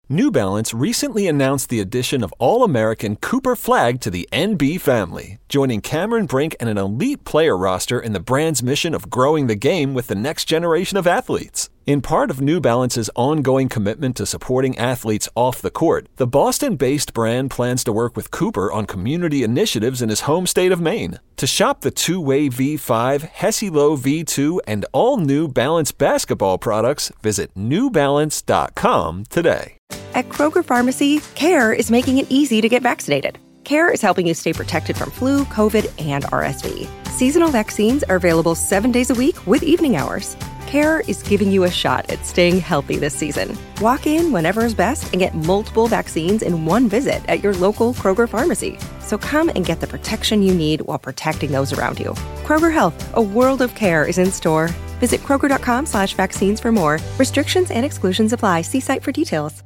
New Balance recently announced the addition of All-American Cooper Flag to the NB family, joining Cameron Brink and an elite player roster in the brand's mission of growing the game with the next generation of athletes. In part of New Balance's ongoing commitment to supporting athletes off the court, the Boston-based brand plans to work with Cooper on community initiatives in his home state of Maine. To shop the two-way V5, Hesi-Lo V2, and all New Balance basketball products, visit newbalance.com today. At Kroger Pharmacy, CARE is making it easy to get vaccinated. CARE is helping you stay protected from flu, COVID, and RSV. Seasonal vaccines are available 7 days a week with evening hours. CARE is giving you a shot at staying healthy this season. Walk in whenever is best and get multiple vaccines in one visit at your local Kroger Pharmacy. So come and get the protection you need while protecting those around you. Kroger Health, a world of care is in store. Visit Kroger.com/vaccines for more. Restrictions and exclusions apply. See site for details.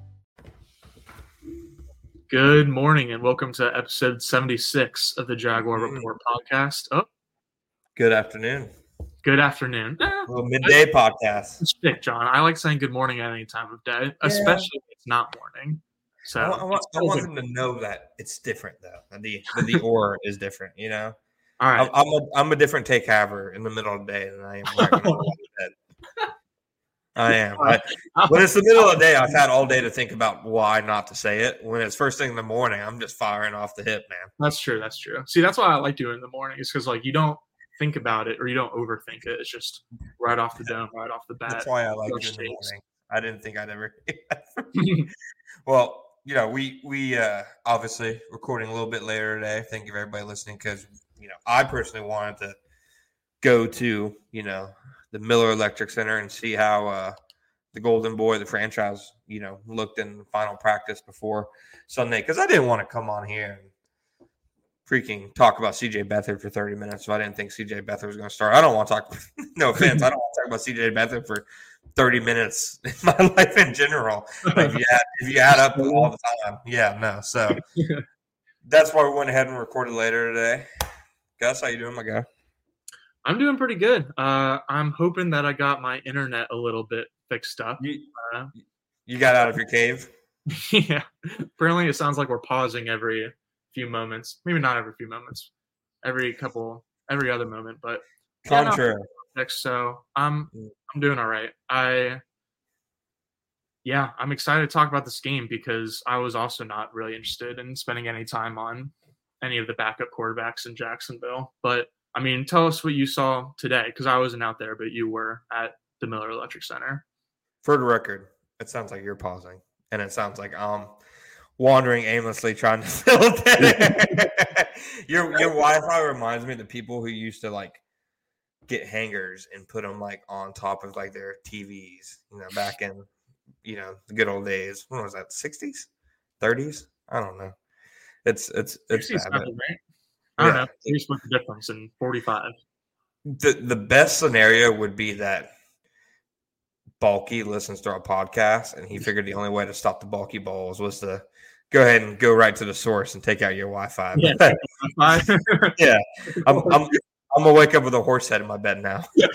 Good morning and welcome to episode 76 of the Jaguar Report podcast. Oh, good afternoon. Good afternoon. Well, midday podcast. Stick, John. I like saying good morning at any time of day, especially if it's not morning. So I want them to know that it's different though. The or is different, you know. All right. I'm a different take haver in the middle of the day than I am right now in bed. I am. When it's the middle of the day, I've had all day to think about why not to say it. When it's first thing in the morning, I'm just firing off the hip, man. That's true. That's true. See, that's why I like doing it in the morning. Is because like you don't think about it or you don't overthink it. It's just right off the dome, right off the bat. That's why I like doing it in the morning. I didn't think I'd ever. Well, you know, we obviously recording a little bit later today. Thank you for everybody listening because I personally wanted to go to the Miller Electric Center and see how the Golden Boy, the franchise, looked in the final practice before Sunday. Because I didn't want to come on here and freaking talk about C.J. Beathard for 30 minutes. So I didn't think C.J. Beathard was going to start. I don't want to talk – no offense. I don't want to talk about C.J. Beathard for 30 minutes in my life in general. Like if you add up all the time. Yeah, no. So that's why we went ahead and recorded later today. Gus, how you doing, my guy? I'm doing pretty good. I'm hoping that I got my internet a little bit fixed up. You got out of your cave? Yeah. Apparently it sounds like we're pausing every few moments. Maybe not every few moments. Every other moment. But contrary. So I'm doing all right. I'm excited to talk about this game because I was also not really interested in spending any time on any of the backup quarterbacks in Jacksonville. But I mean, tell us what you saw today, because I wasn't out there, but you were at the Miller Electric Center. For the record, it sounds like you're pausing, and it sounds like I'm wandering aimlessly trying to fill it. Your Wi-Fi reminds me of the people who used to like get hangers and put them like on top of like their TVs, back in the good old days. When was that? 60s, 30s? I don't know. It's bad. Right? I don't know. You split the difference in 45. The best scenario would be that Balky listens to our podcast and he figured the only way to stop the Balky balls was to go ahead and go right to the source and take out your Wi-Fi. Yeah, yeah. I'm gonna wake up with a horse head in my bed now. You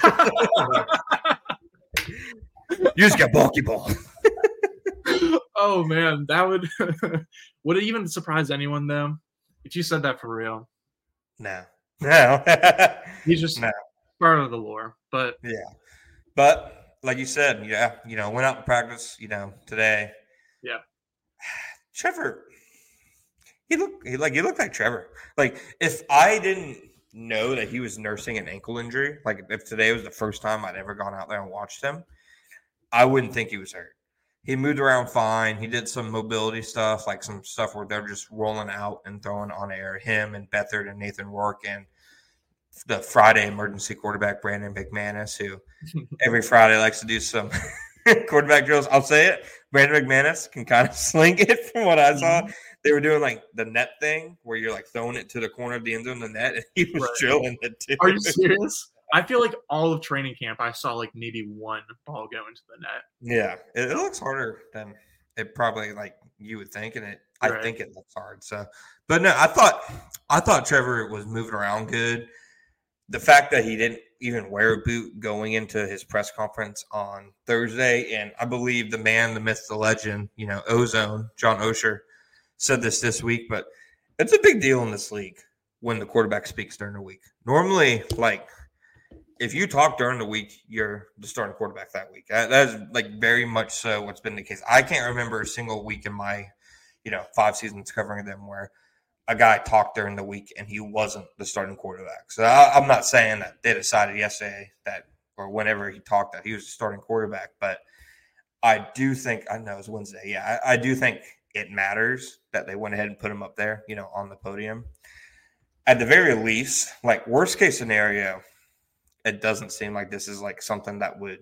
just got Balky ball. Oh man, that would it even surprise anyone though if you said that for real? No. He's just part of the lore. But but like you said, went out to practice, today. Yeah. Trevor, he looked like Trevor. Like if I didn't know that he was nursing an ankle injury, like if today was the first time I'd ever gone out there and watched him, I wouldn't think he was hurt. He moved around fine. He did some mobility stuff, like some stuff where they're just rolling out and throwing on air. Him and Beathard and Nathan Rourke and the Friday emergency quarterback, Brandon McManus, who every Friday likes to do some quarterback drills. I'll say it. Brandon McManus can kind of sling it from what I saw. They were doing like the net thing where you're like throwing it to the corner of the end zone, the net, and he was drilling it too. Are you serious? I feel like all of training camp, I saw like maybe one ball go into the net. Yeah, it looks harder than it probably like you would think, and I think it looks hard. So, but no, I thought Trevor was moving around good. the fact that he didn't even wear a boot going into his press conference on Thursday, and I believe the man, the myth, the legend, Ozone, John Osher, said this week, but it's a big deal in this league when the quarterback speaks during the week. Normally, if you talk during the week, you're the starting quarterback that week. That is very much so what's been the case. I can't remember a single week in my, 5 seasons covering them where a guy talked during the week and he wasn't the starting quarterback. So I'm not saying that they decided yesterday that or whenever he talked that he was the starting quarterback, but I do think – I know it's Wednesday. Yeah, I do think it matters that they went ahead and put him up there, on the podium. At the very least, worst case scenario, it doesn't seem like this is something that would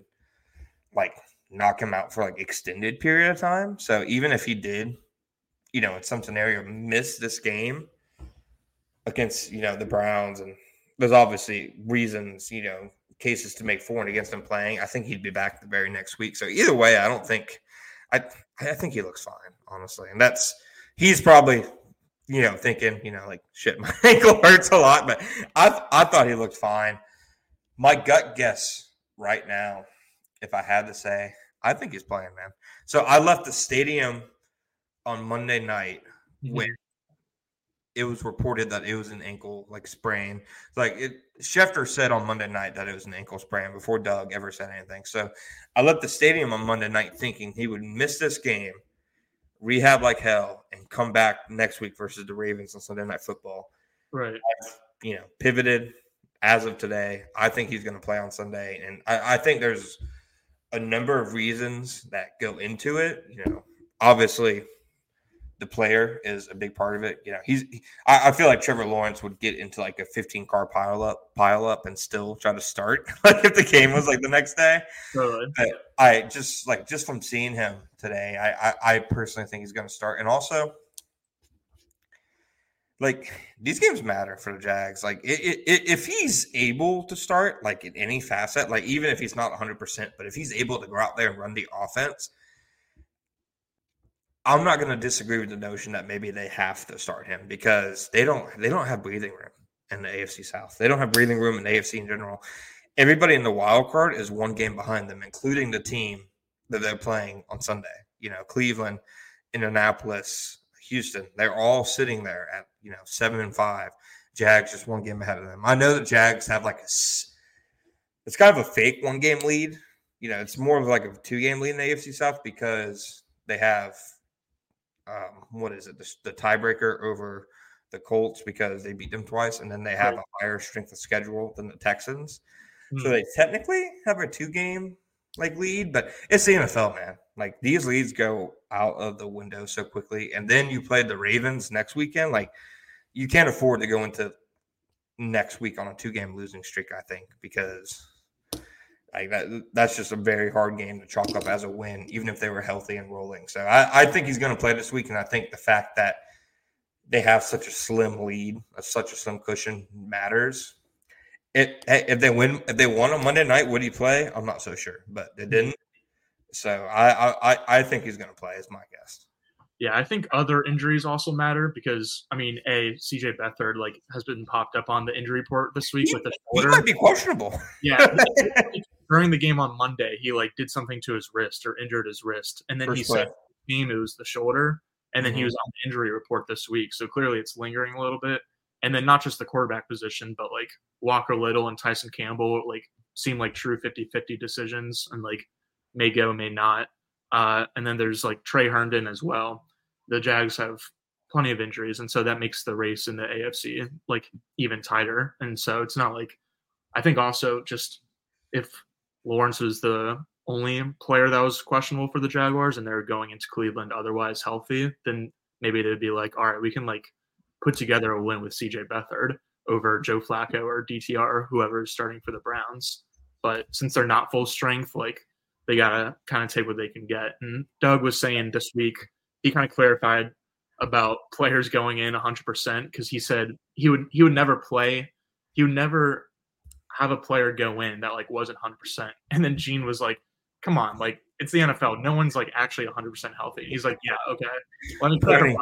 knock him out for extended period of time. So even if he did – in some scenario, miss this game against, the Browns. And there's obviously reasons, cases to make for and against him playing. I think he'd be back the very next week. So either way, I don't think – I think he looks fine, honestly. And he's probably, thinking, shit, my ankle hurts a lot. But I thought he looked fine. My gut guess right now, if I had to say, I think he's playing, man. So I left the stadium – on Monday night when it was reported that it was an ankle sprain. Schefter said on Monday night that it was an ankle sprain before Doug ever said anything. So I left the stadium on Monday night thinking he would miss this game, rehab like hell, and come back next week versus the Ravens on Sunday Night Football. Right. I've, pivoted as of today. I think he's going to play on Sunday. And I think there's a number of reasons that go into it. Obviously – the player is a big part of it. I feel like Trevor Lawrence would get into a 15-car pile up and still try to start if the game was the next day. Totally. But I just from seeing him today, I personally think he's going to start. And also, these games matter for the Jags. If he's able to start in any facet, even if he's not 100%, but if he's able to go out there and run the offense, I'm not going to disagree with the notion that maybe they have to start him because they don't have breathing room in the AFC South. They don't have breathing room in the AFC in general. Everybody in the wild card is one game behind them, including the team that they're playing on Sunday. Cleveland, Indianapolis, Houston. They're all sitting there at 7-5. Jags just one game ahead of them. I know that Jags have it's kind of a fake 1-game lead. It's more of a 2-game lead in the AFC South because they have the tiebreaker over the Colts because they beat them twice, and then they have a higher strength of schedule than the Texans. Mm-hmm. So they technically have a 2-game lead, but it's the NFL, man. These leads go out of the window so quickly, and then you play the Ravens next weekend. You can't afford to go into next week on a 2-game losing streak, I think, because that's just a very hard game to chalk up as a win, even if they were healthy and rolling. So I think he's going to play this week, and I think the fact that they have such a slim lead, such a slim cushion matters. If they won on Monday night, would he play? I'm not so sure, but they didn't. So I think he's going to play, is my guess. Yeah, I think other injuries also matter because, CJ Beathard has been popped up on the injury report this week with the shoulder. He might be questionable. Yeah, during the game on Monday, he did something to his wrist or injured his wrist, and then he said it was the shoulder, and then he was on the injury report this week. So clearly, it's lingering a little bit. And then not just the quarterback position, but Walker Little and Tyson Campbell seem like true 50-50 decisions, and may go, may not. And then there's Trey Herndon as well. The Jags have plenty of injuries, and so that makes the race in the AFC even tighter. And so it's not I think also just if Lawrence was the only player that was questionable for the Jaguars and they're going into Cleveland otherwise healthy, then maybe they'd be all right, we can put together a win with CJ Beathard over Joe Flacco or DTR or whoever is starting for the Browns. But since they're not full strength, they got to kind of take what they can get. And Doug was saying this week, he kind of clarified about players going in 100% because he said he would never play. He would never have a player go in that wasn't 100%. And then Gene was come on, it's the NFL. No one's actually 100% healthy. He's yeah, okay. Let me clarify.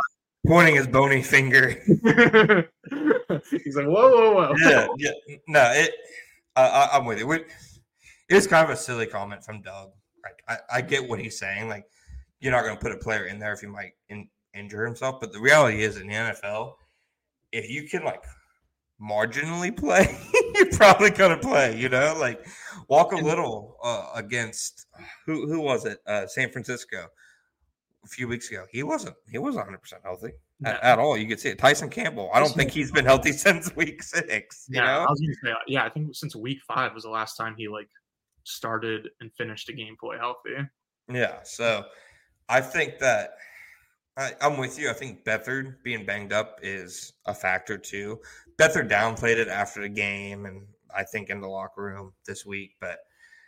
pointing his bony finger. He's like, whoa. Yeah. No, I'm with you. It was kind of a silly comment from Doug. Like, I get what he's saying. Like, you're not going to put a player in there if he might injure himself. But the reality is, in the NFL, if you can, like, marginally play, you're probably going to play, Like, Walker Little against, who was it? San Francisco a few weeks ago. He wasn't 100% healthy at all. You could see it. Tyson Campbell, I don't think he's been healthy since week 6, you know? I was going to say, I think since week 5 was the last time he, like, started and finished a game fully healthy. Yeah, so I think that I'm with you. I think Beathard being banged up is a factor too. Beathard downplayed it after the game, and I think in the locker room this week. But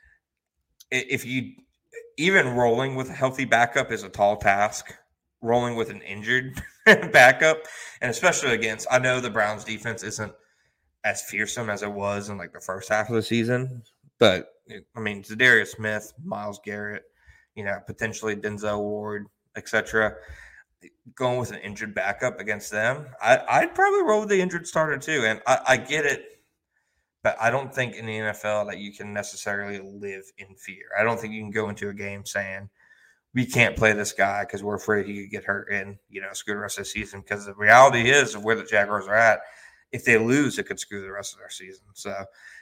if you even rolling with a healthy backup is a tall task. Rolling with an injured backup, and especially against, I know the Browns defense isn't as fearsome as it was in like the first half of the season, but I mean, Zadarius Smith, Myles Garrett, potentially Denzel Ward, etc. Going with an injured backup against them, I'd probably roll with the injured starter too. And I get it, but I don't think in the NFL that you can necessarily live in fear. I don't think you can go into a game saying we can't play this guy because we're afraid he could get hurt and screw the rest of the season. Because the reality is of where the Jaguars are at, if they lose, it could screw the rest of their season. So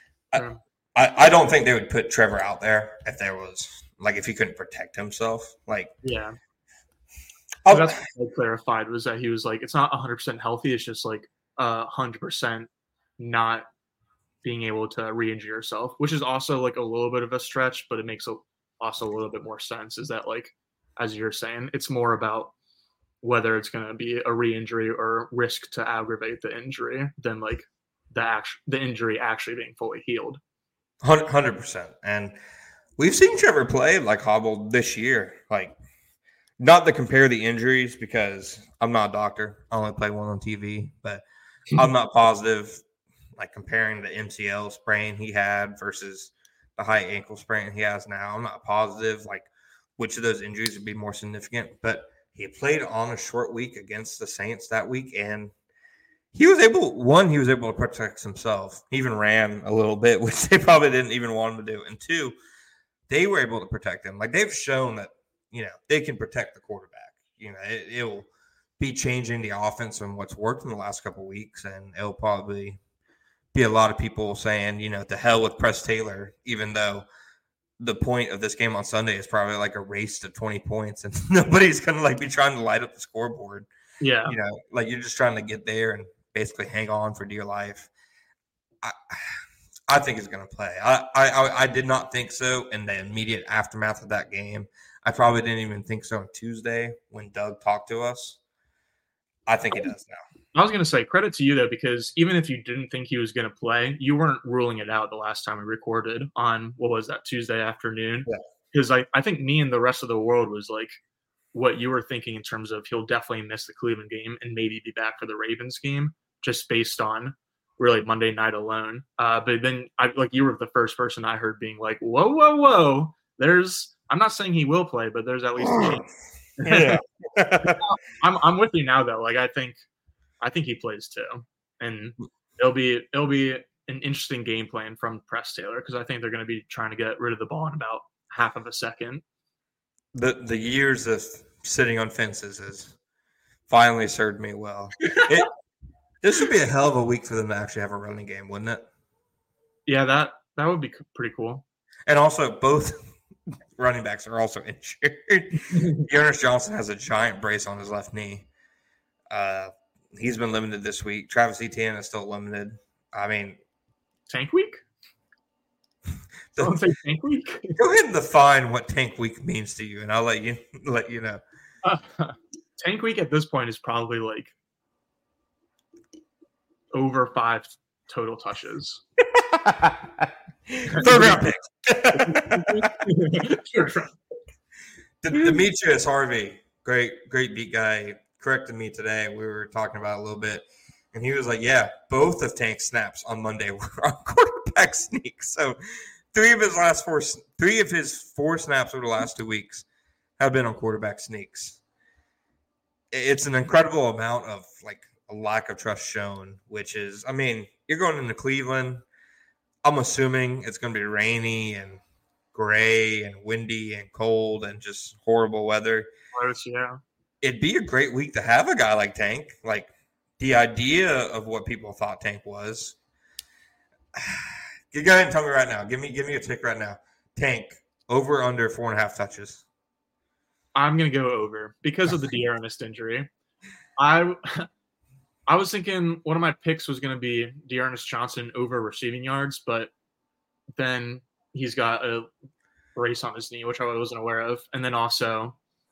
I don't think they would put Trevor out there if there was if he couldn't protect himself. Yeah. That's what I clarified was that he was like, it's not 100% healthy. It's just like 100% not being able to re-injure yourself, which is also like a little bit of a stretch, but it makes also a little bit more sense. Is that like, as you're saying, it's more about whether it's going to be a re-injury or risk to aggravate the injury than like the injury actually being fully healed. 100%. And we've seen Trevor play like hobbled this year. Like, not to compare the injuries because I'm not a doctor. I only play one on TV, but I'm not positive like comparing the MCL sprain he had versus the high ankle sprain he has now. I'm not positive like which of those injuries would be more significant, but he played on a short week against the Saints that week, and he was able to protect himself. He even ran a little bit, which they probably didn't even want him to do. And 2, they were able to protect him. Like, they've shown that, they can protect the quarterback. It will be changing the offense from what's worked in the last couple of weeks, and it'll probably be a lot of people saying, to hell with Press Taylor, even though the point of this game on Sunday is probably like a race to 20 points, and nobody's going to like be trying to light up the scoreboard. Yeah. Like you're just trying to get there and basically hang on for dear life. I think he's going to play. I did not think so in the immediate aftermath of that game. I probably didn't even think so on Tuesday when Doug talked to us. I think he does now. I was going to say credit to you, though, because even if you didn't think he was going to play, you weren't ruling it out the last time we recorded on, what was that, Tuesday afternoon? Because I think me and the rest of the world was like what you were thinking in terms of he'll definitely miss the Cleveland game and maybe be back for the Ravens game, just based on really Monday night alone. But then you were the first person I heard being like, whoa. I'm not saying he will play, but there's at least a chance. Yeah. I'm with you now, though. Like, I think he plays too, and it'll be an interesting game plan from Press Taylor because I think they're going to be trying to get rid of the ball in about half of a second. The years of sitting on fences has finally served me well. This would be a hell of a week for them to actually have a running game, wouldn't it? Yeah, that would be pretty cool. And also, both running backs are also injured. Jonas Johnson has a giant brace on his left knee. He's been limited this week. Travis Etienne is still limited. I mean, tank week? Don't say tank week. Go ahead and define what tank week means to you, and I'll let you know. Tank week at this point is probably like over 5 total touches. Third round picks. Demetrius Harvey, great beat guy, corrected me today. We were talking about it a little bit, and he was like, "Yeah, both of Tank's snaps on Monday were on quarterback sneaks." So, 3 of his 4 snaps over the last 2 weeks have been on quarterback sneaks. it's an incredible amount of like a lack of trust shown, which is, I mean, you're going into Cleveland. I'm assuming it's going to be rainy and gray and windy and cold and just horrible weather. Yeah. It'd be a great week to have a guy like Tank. Like the idea of what people thought Tank was. Go ahead and tell me right now. Give me a tick right now. Tank over under 4.5 touches. I'm gonna go over because of the D'Ernest injury. I was thinking one of my picks was gonna be D'Ernest Johnson over receiving yards, but then he's got a brace on his knee, which I wasn't aware of, and then also,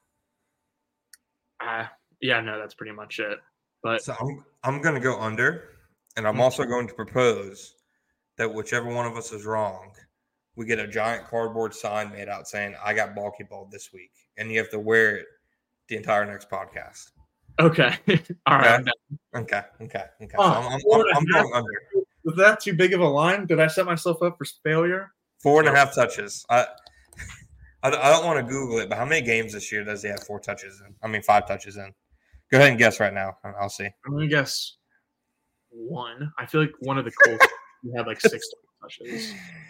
that's pretty much it. But so I'm gonna go under, and I'm also going to propose that whichever one of us is wrong, we get a giant cardboard sign made out saying, I got bulky ball this week. And you have to wear it the entire next podcast. Okay. All right. Okay. Oh, so I'm going under. Was that too big of a line? Did I set myself up for failure? 4.5 touches. I don't want to Google it, but how many games this year does he have 5 touches in? Go ahead and guess right now. I'll see. I'm going to guess 1. I feel like one of the Colts had like 6 touches.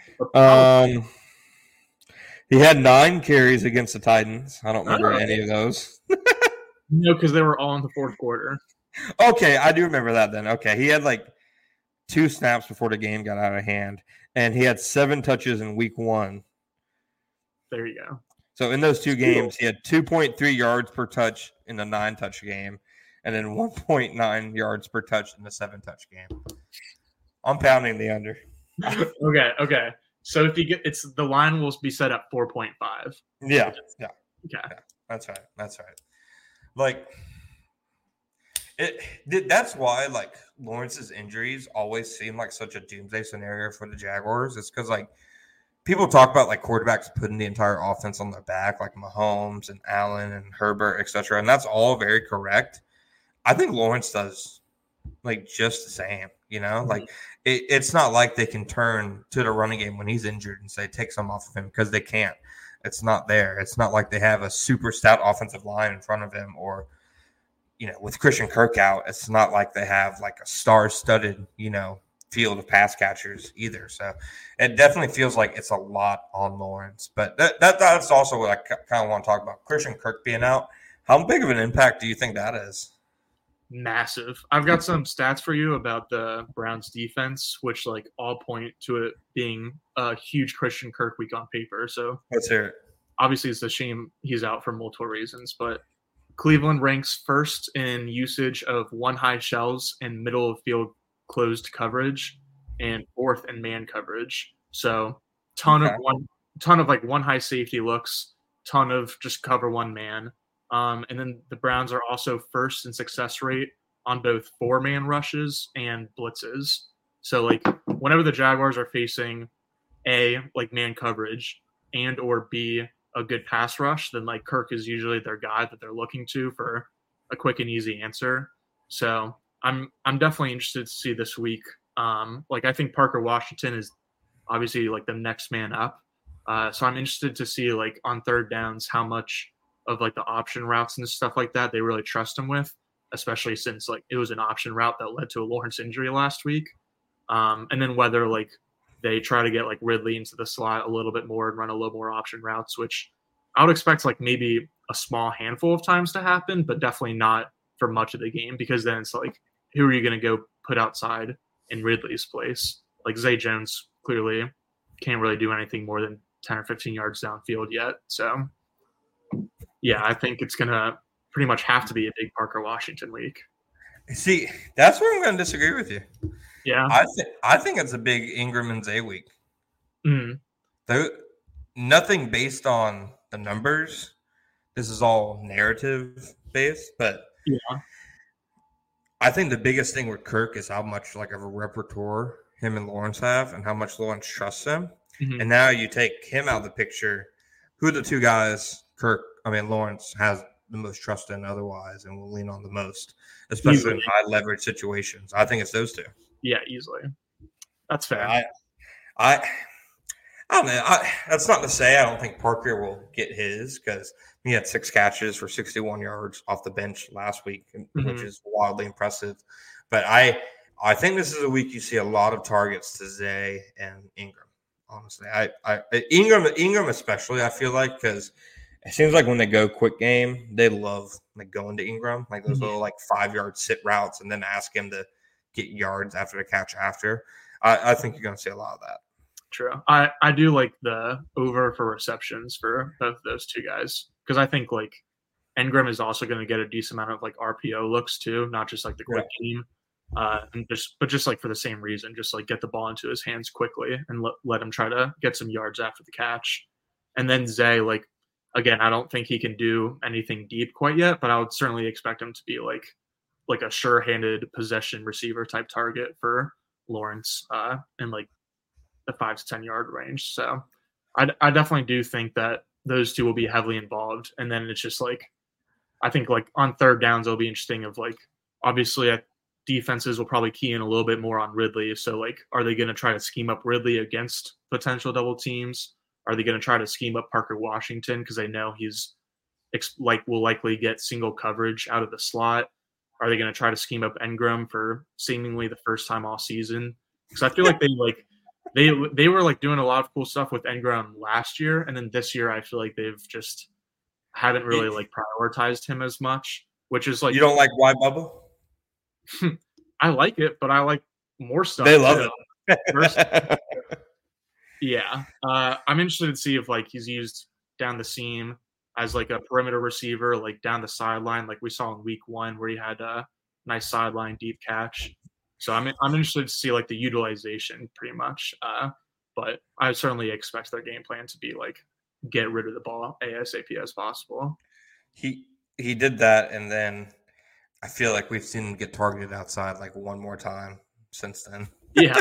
He had 9 carries against the Titans. I don't remember any of those. No, because they were all in the fourth quarter. Okay, I do remember that then. Okay, he had like 2 snaps before the game got out of hand, and he had 7 touches in week 1. There you go. So in those 2 games, he had 2.3 yards per touch in the 9-touch game, and then 1.9 yards per touch in the 7-touch game. I'm pounding the under. Okay. So if you get, the line will be set at 4.5. Yeah. Okay. Yeah, that's right. Like that's why like Lawrence's injuries always seem like such a doomsday scenario for the Jaguars. It's because like people talk about like quarterbacks putting the entire offense on their back, like Mahomes and Allen and Herbert, etc. And that's all very correct. I think Lawrence does like just the same, like it's not like they can turn to the running game when he's injured and say, take some off of him, because they can't. It's not there. It's not like they have a super stout offensive line in front of him, or, with Christian Kirk out, it's not like they have like a star-studded, field of pass catchers either. So it definitely feels like it's a lot on Lawrence. But that's also what I kind of want to talk about. Christian Kirk being out, how big of an impact do you think that is? Massive. I've got some stats for you about the Browns defense, which like all point to it being a huge Christian Kirk week on paper. So let's hear it. Obviously, it's a shame he's out for multiple reasons, but Cleveland ranks first in usage of one high shells and middle of field closed coverage, and 4th in man coverage. So ton of one high safety looks, ton of just cover one man. And then the Browns are also first in success rate on both 4-man rushes and blitzes. So like whenever the Jaguars are facing A, like man coverage, and or B, a good pass rush, then like Kirk is usually their guy that they're looking to for a quick and easy answer. So I'm definitely interested to see this week. Like I think Parker Washington is obviously like the next man up. So I'm interested to see like on third downs how much of like the option routes and stuff like that they really trust him with, especially since like it was an option route that led to a Lawrence injury last week. And then whether like they try to get like Ridley into the slot a little bit more and run a little more option routes, which I would expect like maybe a small handful of times to happen, but definitely not for much of the game, because then it's like, who are you going to go put outside in Ridley's place? Like Zay Jones clearly can't really do anything more than 10 or 15 yards downfield yet. So yeah, I think it's going to pretty much have to be a big Parker Washington week. See, that's where I'm going to disagree with you. Yeah. I think it's a big Ingram and Zay week. Mm-hmm. Nothing based on the numbers. This is all narrative based, but yeah, I think the biggest thing with Kirk is how much like of a repertoire him and Lawrence have, and how much Lawrence trusts him. Mm-hmm. And now you take him out of the picture. Who are the 2 guys Lawrence has the most trust in otherwise and will lean on the most, especially in high leverage situations? I think it's those 2. Yeah, easily. That's fair. I don't know. That's not to say I don't think Parker will get his, because he had 6 catches for 61 yards off the bench last week, which is wildly impressive. But I think this is a week you see a lot of targets to Zay and Ingram. Honestly, Ingram especially, I feel like, because it seems like when they go quick game, they love like going to Ingram, like those little like 5-yard sit routes, and then ask him to get yards after the catch after. I think you're going to see a lot of that. True. I do like the over for receptions for both of those two guys, because I think like Ingram is also going to get a decent amount of like RPO looks too, not just like the quick game, and just like for the same reason, just like get the ball into his hands quickly and let him try to get some yards after the catch. And then Zay, like again, I don't think he can do anything deep quite yet, but I would certainly expect him to be like a sure-handed possession receiver type target for Lawrence in like the 5 to 10 yard range. So I definitely do think that those two will be heavily involved. And then it's just like, I think like on third downs, it'll be interesting of like, obviously defenses will probably key in a little bit more on Ridley. So like, are they going to try to scheme up Ridley against potential double teams? Are they going to try to scheme up Parker Washington, because they know he's will likely get single coverage out of the slot? Are they going to try to scheme up Ingram for seemingly the first time all season? Because I feel like they were like doing a lot of cool stuff with Ingram last year, and then this year I feel like they've just haven't really like prioritized him as much, which is like, you don't like Y Bubble? I like it, but I like more stuff. They love it. Yeah. I'm interested to see if like he's used down the seam as like a perimeter receiver, like down the sideline, like we saw in week 1 where he had a nice sideline deep catch. So I'm interested to see like the utilization pretty much. But I certainly expect their game plan to be like get rid of the ball ASAP as possible. He did that, and then I feel like we've seen him get targeted outside like one more time since then. Yeah.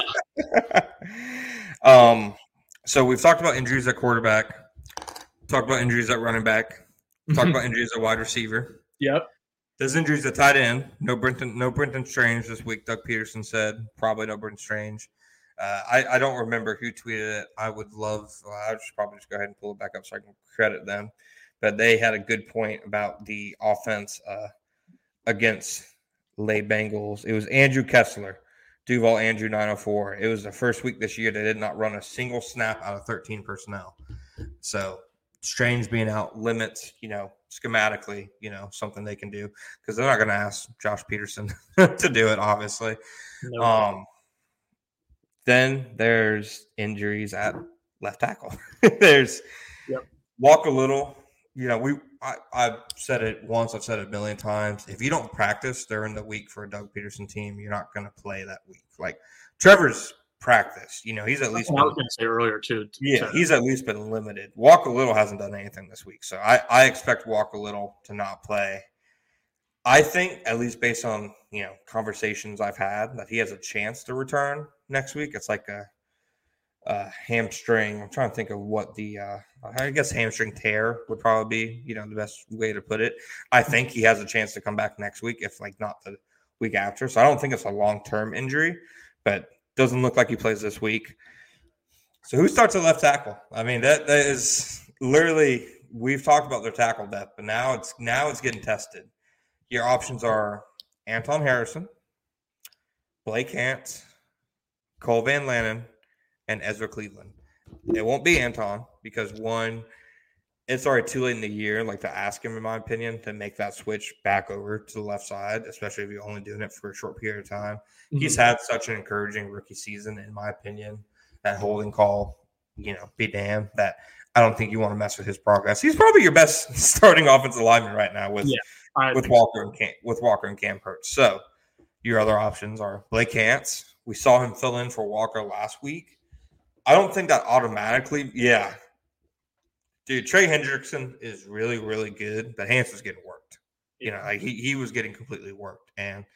So we've talked about injuries at quarterback, talked about injuries at running back, talked about injuries at wide receiver. Yep. There's injuries at tight end. No Brenton Strange this week. Doug Peterson said probably no Brenton Strange. I don't remember who tweeted it. I would love. I should probably just go ahead and pull it back up so I can credit them. But they had a good point about the offense against Les Bengals. It was Andrew Kessler, Duval Andrew 904. It was the first week this year they did not run a single snap out of 13 personnel. So Strange being out limits, schematically, something they can do, because they're not going to ask Josh Peterson to do it, obviously. No. Then there's injuries at left tackle. There's Walker Little. I've said it once. I've said it a million times. If you don't practice during the week for a Doug Peterson team, you're not going to play that week. Like Trevor's practiced. He's at least. I was going to say earlier too. Yeah, he's at least been limited. Walker Little hasn't done anything this week, so I expect Walker Little to not play. I think, at least based on conversations I've had, that he has a chance to return next week. It's like a hamstring. I'm trying to think of what the I guess hamstring tear would probably be the best way to put it. I think he has a chance to come back next week, if like not the week after. So I don't think it's a long-term injury, but doesn't look like he plays this week. So who starts at left tackle? I mean, that is literally, we've talked about their tackle depth, but now it's getting tested. Your options are Anton Harrison, Blake Hance, Cole Van Lanen, and Ezra Cleveland. It won't be Anton because, one, it's already too late in the year, to ask him, in my opinion, to make that switch back over to the left side, especially if you're only doing it for a short period of time. Mm-hmm. He's had such an encouraging rookie season, in my opinion. That holding call, be damned, that I don't think you want to mess with his progress. He's probably your best starting offensive lineman right now with Walker and Cam Hurts. So your other options are Blake Hance. We saw him fill in for Walker last week. I don't think that automatically, Dude, Trey Hendrickson is really, really good, but Hance was getting worked. He was getting completely worked. And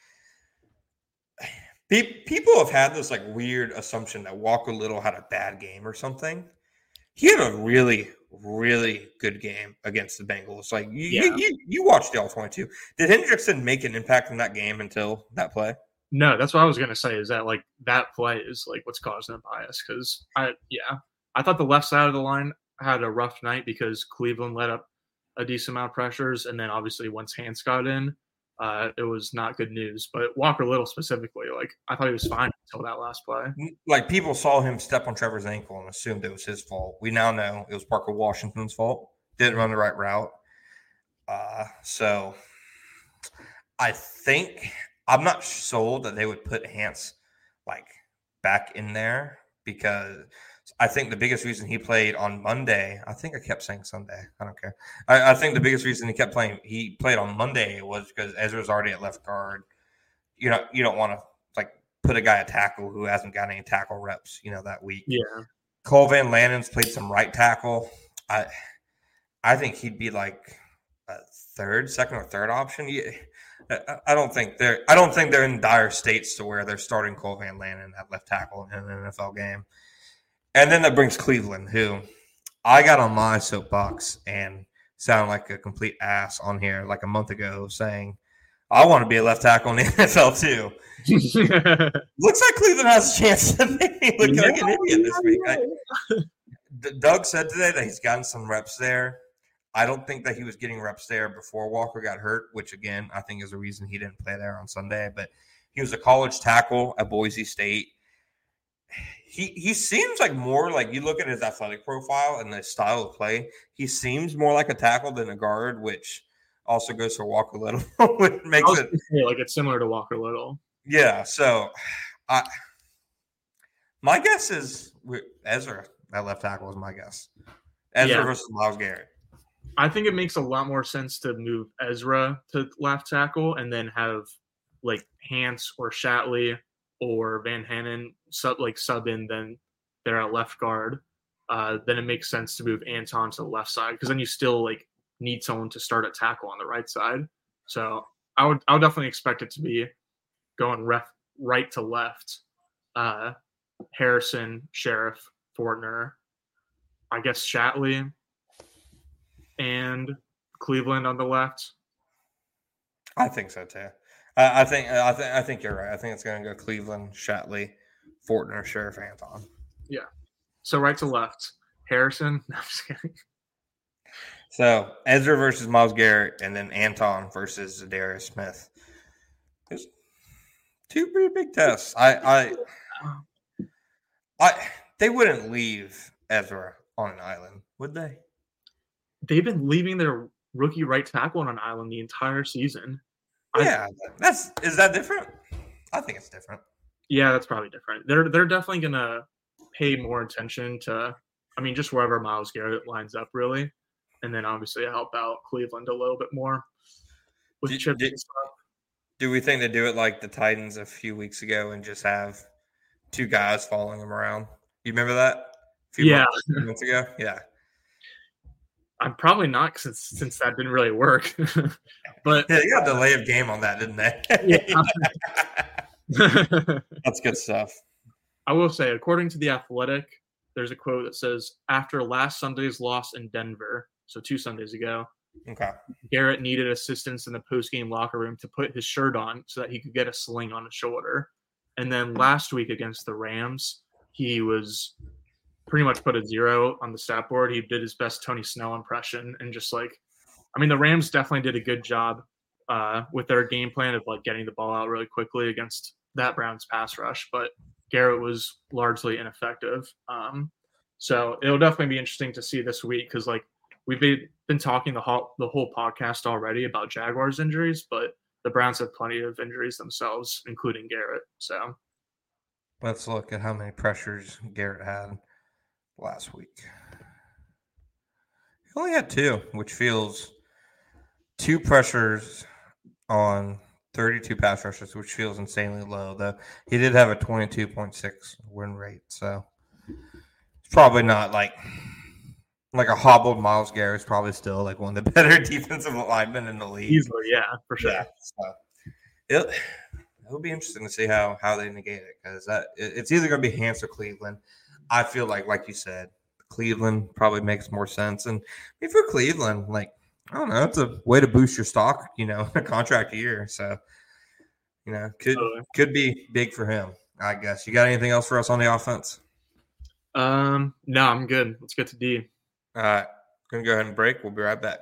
people have had this weird assumption that Walker Little had a bad game or something. He had a really, really good game against the Bengals. You watched the All-22. Did Hendrickson make an impact in that game until that play? No, that's what I was going to say, is that that play is what's causing the bias. Because I I thought the left side of the line had a rough night because Cleveland let up a decent amount of pressures, and then obviously once Hance got in, it was not good news. But Walker Little specifically, like I thought he was fine until that last play. Like people saw him step on Trevor's ankle and assumed it was his fault. We now know it was Parker Washington's fault. Didn't run the right route. So I think I'm not sold that they would put Hance like back in there because I think the biggest reason he played on Monday, I think I kept saying Sunday. I don't care. I think the biggest reason he played on Monday was because Ezra's already at left guard. You don't want to like put a guy at tackle who hasn't got any tackle reps, that week. Yeah. Cole Van Lanen's played some right tackle. I think he'd be like a second or third option. I don't think they're in dire states to where they're starting Cole Van Lanen at left tackle in an NFL game. And then that brings Cleveland, who I got on my soapbox and sounded like a complete ass on here like a month ago saying, I want to be a left tackle in the NFL too. Looks like Cleveland has a chance to make me look like an idiot this week. Doug said today that he's gotten some reps there. I don't think that he was getting reps there before Walker got hurt, which, again, I think is the reason he didn't play there on Sunday. But he was a college tackle at Boise State. He seems like more like you look at his athletic profile and the style of play, he seems more like a tackle than a guard, which also goes for Walker Little. Which makes it like it's similar to Walker Little. Yeah, so my guess is Ezra at left tackle is my guess. Ezra versus Myles Garrett. I think it makes a lot more sense to move Ezra to left tackle and then have like Hance or Shatley or Van Hanen sub in then they're at left guard. Then it makes sense to move Anton to the left side because then you still like need someone to start at tackle on the right side. So I would definitely expect it to be going right to left. Harrison, Sheriff, Fortner, I guess Shatley, and Cleveland on the left. I think so too. I think you're right. I think it's going to go Cleveland, Shatley, Fortner, Sheriff, Anton. Yeah. So right to left, Harrison. No, I'm just kidding. So Ezra versus Myles Garrett, and then Anton versus Zadarius Smith. There's two pretty big tests. They wouldn't leave Ezra on an island, would they? They've been leaving their rookie right tackle on an island the entire season. Yeah, is that different? I think it's different. Yeah, that's probably different. They're definitely gonna pay more attention to, just wherever Myles Garrett lines up, really, and then obviously help out Cleveland a little bit more with chips and stuff. Do we think they do it like the Titans a few weeks ago and just have two guys following them around? You remember that? A few months ago? Yeah. I'm probably not since that didn't really work. But yeah, they got a delay of game on that, didn't they? Yeah. That's good stuff. I will say, according to The Athletic, there's a quote that says, after last Sunday's loss in Denver, so 2 Sundays ago, okay, Garrett needed assistance in the post-game locker room to put his shirt on so that he could get a sling on his shoulder. And then last week against the Rams, he was pretty much put a 0 on the stat board. He did his best Tony Snell impression and just the Rams definitely did a good job with their game plan of getting the ball out really quickly against that Browns pass rush, but Garrett was largely ineffective. So it'll definitely be interesting to see this week because we've been talking the whole podcast already about Jaguars injuries, but the Browns have plenty of injuries themselves, including Garrett. So let's look at how many pressures Garrett had last week. He only had 2, which feels 2 pressures on 32 pass rushes, which feels insanely low. Though he did have a 22.6 win rate, so it's probably not like a hobbled Myles Garrett is probably still one of the better defensive linemen in the league. Easily, yeah, for sure. Yeah, so it'll be interesting to see how they negate it because it's either going to be Hance or Cleveland. I feel like you said, Cleveland probably makes more sense. And for Cleveland, I don't know, it's a way to boost your stock, a contract year. So, could be big for him, I guess. You got anything else for us on the offense? No, I'm good. Let's get to D. All right. Going to go ahead and break. We'll be right back.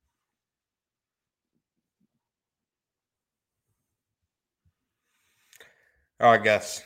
All right, guys.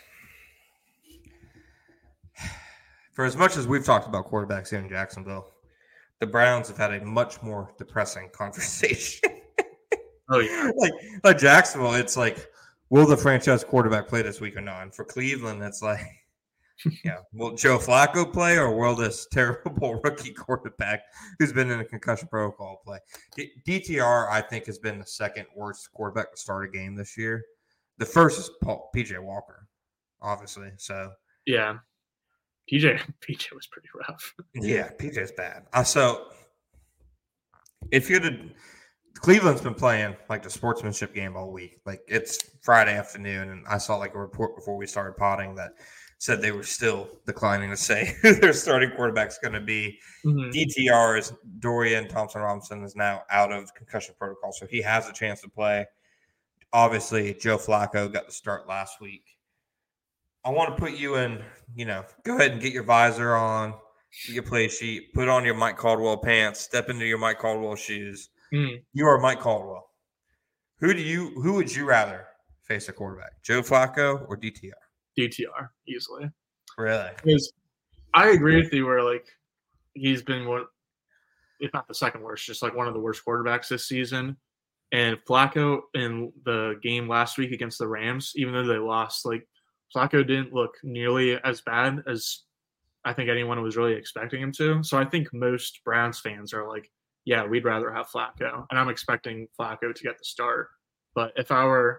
For as much as we've talked about quarterbacks here in Jacksonville, the Browns have had a much more depressing conversation. Oh, yeah. like Jacksonville, it's like, will the franchise quarterback play this week or not? And for Cleveland, it's like, yeah, will Joe Flacco play or will this terrible rookie quarterback who's been in a concussion protocol play? DTR, I think, has been the second worst quarterback to start a game this year. The first is PJ Walker, obviously. So yeah, PJ was pretty rough. Yeah, PJ's bad. So if you're Cleveland's been playing like the sportsmanship game all week. Like it's Friday afternoon, and I saw like a report before we started potting that said they were still declining to say who their starting quarterback's going to be. Mm-hmm. DTR is Dorian Thompson-Robinson is now out of concussion protocol, so he has a chance to play. Obviously, Joe Flacco got the start last week. I want to put you in, go ahead and get your visor on, get your play sheet, put on your Mike Caldwell pants, step into your Mike Caldwell shoes. Mm. You are Mike Caldwell. Who would you rather face a quarterback, Joe Flacco or DTR? DTR, easily. Really? Because I agree with you where, like, he's been one, if not the second worst, just like one of the worst quarterbacks this season. And Flacco in the game last week against the Rams, even though they lost, like, Flacco didn't look nearly as bad as I think anyone was really expecting him to. So I think most Browns fans are like, yeah, we'd rather have Flacco. And I'm expecting Flacco to get the start. But if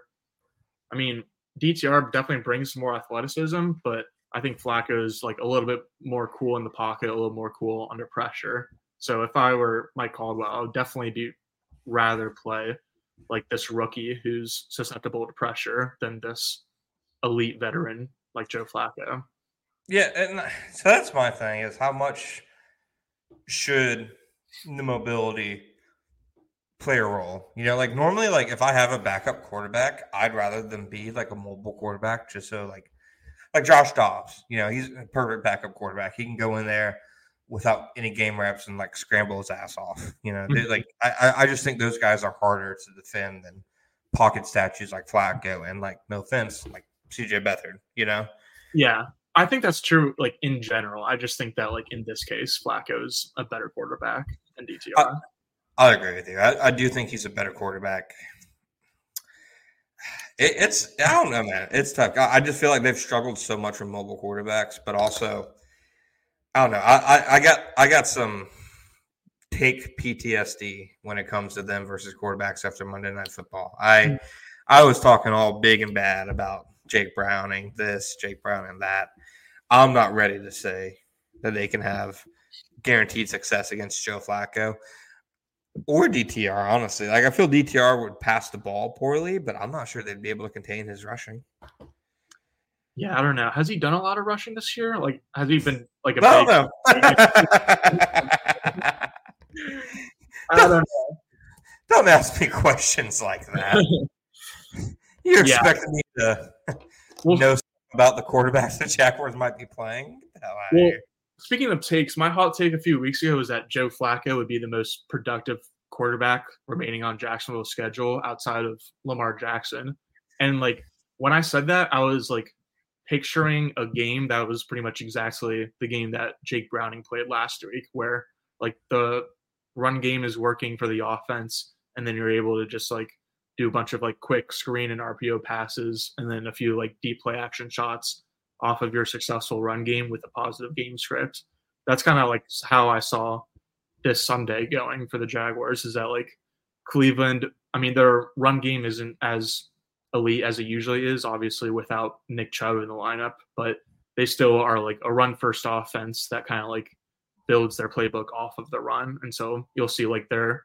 DTR definitely brings some more athleticism, but I think Flacco is like a little bit more cool in the pocket, a little more cool under pressure. So if I were Mike Caldwell, I would definitely rather play like this rookie who's susceptible to pressure than this elite veteran like Joe Flacco. Yeah, and so that's my thing is how much should the mobility play a role? Like normally, like if I have a backup quarterback, I'd rather them be like a mobile quarterback, just so like Josh Dobbs. He's a perfect backup quarterback. He can go in there without any game reps and like scramble his ass off. I just think those guys are harder to defend than pocket statues like Flacco and like no offense, like CJ Beathard. Yeah. I think that's true, like, in general. I just think that, like, in this case, Flacco's a better quarterback than DTR. I agree with you. I do think he's a better quarterback. I don't know, man. It's tough. I just feel like they've struggled so much with mobile quarterbacks, but also, I don't know. I got some take PTSD when it comes to them versus quarterbacks after Monday Night Football. I was talking all big and bad about Jake Browning this, Jake Browning that. I'm not ready to say that they can have guaranteed success against Joe Flacco or DTR, honestly. Like, I feel DTR would pass the ball poorly, but I'm not sure they'd be able to contain his rushing. Yeah, I don't know. Has he done a lot of rushing this year? Like, has he been like a I don't know. Don't ask me questions like that. You're expecting me to know about the quarterbacks the Jaguars might be playing? Get the hell out of here. Speaking of takes, my hot take a few weeks ago was that Joe Flacco would be the most productive quarterback remaining on Jacksonville's schedule outside of Lamar Jackson. And, like, when I said that, I was, like, picturing a game that was pretty much exactly the game that Jake Browning played last week, where, like, the run game is working for the offense, and then you're able to just, like, do a bunch of like quick screen and RPO passes and then a few like deep play action shots off of your successful run game with a positive game script. That's kind of like how I saw this Sunday going for the Jaguars, is that like Cleveland, their run game isn't as elite as it usually is, obviously without Nick Chubb in the lineup, but they still are like a run first offense that kind of like builds their playbook off of the run. And so you'll see like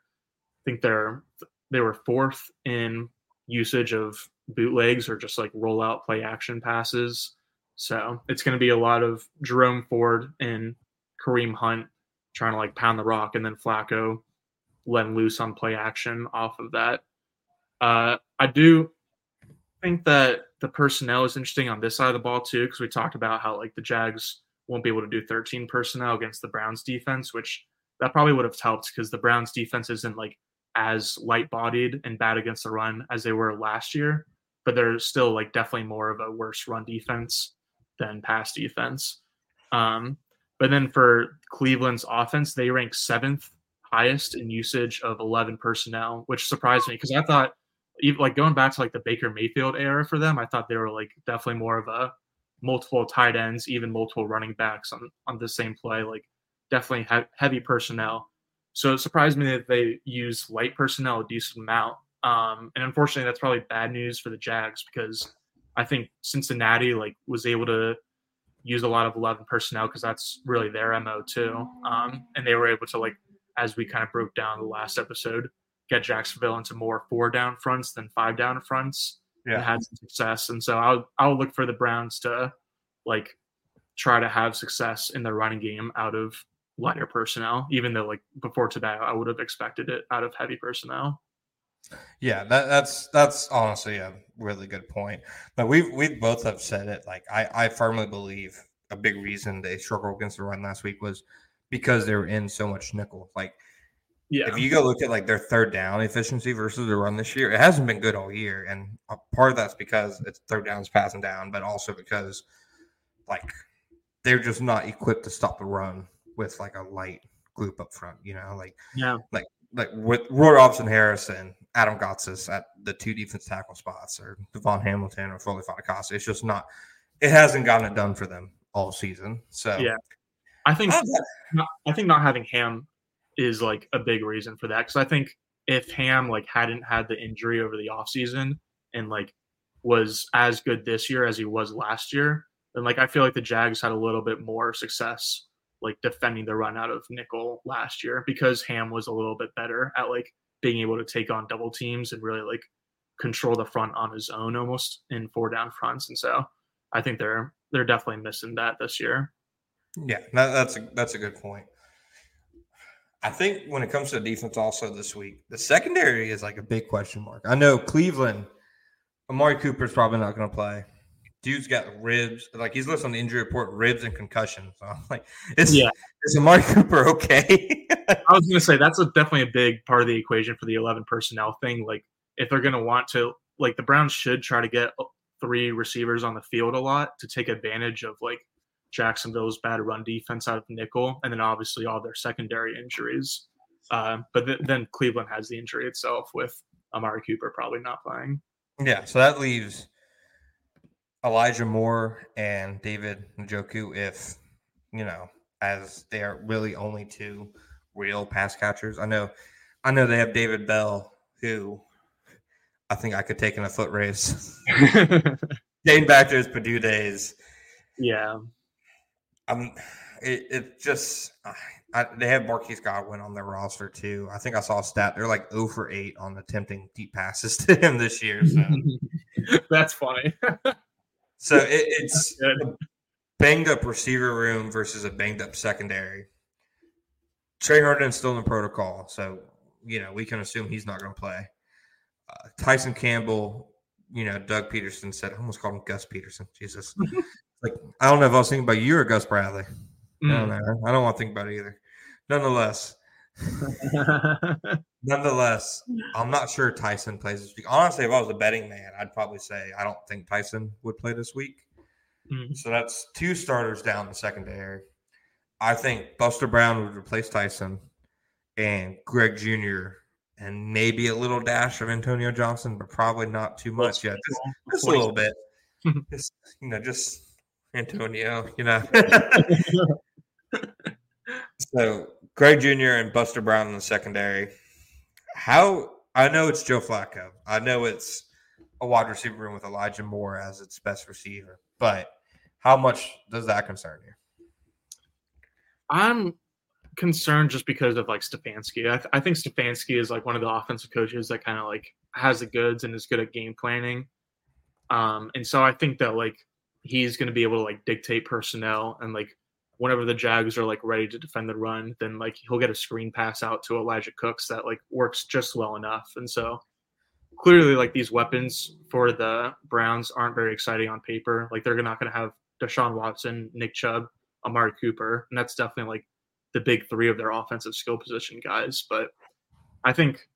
they were fourth in usage of bootlegs or just like rollout play action passes. So it's going to be a lot of Jerome Ford and Kareem Hunt trying to like pound the rock, and then Flacco letting loose on play action off of that. I do think that the personnel is interesting on this side of the ball too, because we talked about how like the Jags won't be able to do 13 personnel against the Browns defense, which that probably would have helped because the Browns defense isn't like as light-bodied and bad against the run as they were last year, but they're still like definitely more of a worse run defense than pass defense. But then for Cleveland's offense, they rank 7th highest in usage of 11 personnel, which surprised me because I thought, even like going back to like the Baker Mayfield era for them, I thought they were like definitely more of a multiple tight ends, even multiple running backs on the same play, like definitely heavy personnel. So it surprised me that they use light personnel a decent amount. And unfortunately, that's probably bad news for the Jags because I think Cincinnati like was able to use a lot of 11 personnel because that's really their MO too. And they were able to, like, as we kind of broke down the last episode, get Jacksonville into more 4 down fronts than 5 down fronts and had some success. And so I'll look for the Browns to like try to have success in the running game out of lighter personnel, even though like before today, I would have expected it out of heavy personnel. Yeah, that's honestly a really good point. But we both have said it. Like I firmly believe a big reason they struggled against the run last week was because they were in so much nickel. Like, if you go look at like their third down efficiency versus the run this year, it hasn't been good all year. And a part of that's because it's third downs passing down, but also because like they're just not equipped to stop the run with like a light group up front. You know, like with Roy Robson Harris and Adam Gotsis at the 2 defense tackle spots, or Devon Hamilton or Foley Fatakasi. It's just not. It hasn't gotten it done for them all season. So yeah, I think not having Ham is like a big reason for that, because I think if Ham like hadn't had the injury over the offseason and like was as good this year as he was last year, then like I feel like the Jags had a little bit more success like defending the run out of nickel last year because Ham was a little bit better at like being able to take on double teams and really like control the front on his own almost in 4 down fronts. And so I think they're definitely missing that this year. Yeah, that's a good point. I think when it comes to defense also this week, the secondary is like a big question mark. I know Cleveland, Amari Cooper's probably not going to play. Dude's got ribs. Like, he's listed on the injury report, ribs and concussion. So I'm like, is Amari Cooper okay? I was going to say that's definitely a big part of the equation for the 11 personnel thing. Like, if they're going to want to, like, the Browns should try to get 3 receivers on the field a lot to take advantage of like Jacksonville's bad run defense out of nickel, and then obviously all their secondary injuries. But then Cleveland has the injury itself with Amari Cooper probably not playing. Yeah, so that leaves Elijah Moore and David Njoku, if, you know, as they are really only 2 real pass catchers. I know they have David Bell, who I think I could take in a foot race. Dating back to his Purdue days. Yeah. It just they have Marquise Godwin on their roster too. I think I saw a stat they're like 0 for 8 on attempting deep passes to him this year. So. That's funny. So it's a banged up receiver room versus a banged up secondary. Trey Herndon's still in the protocol, so you know we can assume he's not going to play. Tyson Campbell, you know, Doug Peterson said, I almost called him Gus Peterson. Jesus. Like, I don't know if I was thinking about you or Gus Bradley. I don't know. I don't want to think about it either. Nonetheless, I'm not sure Tyson plays this week. Honestly, if I was a betting man, I'd probably say I don't think Tyson would play this week. So that's 2 starters down the secondary. I think Buster Brown would replace Tyson and Greg Jr. and maybe a little dash of Antonio Johnson, but probably not too much yet. Just a little bit. Just Antonio, So Greg Jr. and Buster Brown in the secondary. I know it's Joe Flacco. I know it's a wide receiver room with Elijah Moore as its best receiver. But how much does that concern you? I'm concerned just because of like Stefanski. I think Stefanski is like one of the offensive coaches that kind of like has the goods and is good at game planning. And so I think that like he's going to be able to like dictate personnel, and like whenever the Jags are like ready to defend the run, then like he'll get a screen pass out to Elijah Cooks that like works just well enough. And so clearly like these weapons for the Browns aren't very exciting on paper. Like they're not going to have Deshaun Watson, Nick Chubb Amari Cooper, and that's definitely like the big three of their offensive skill position guys. But I think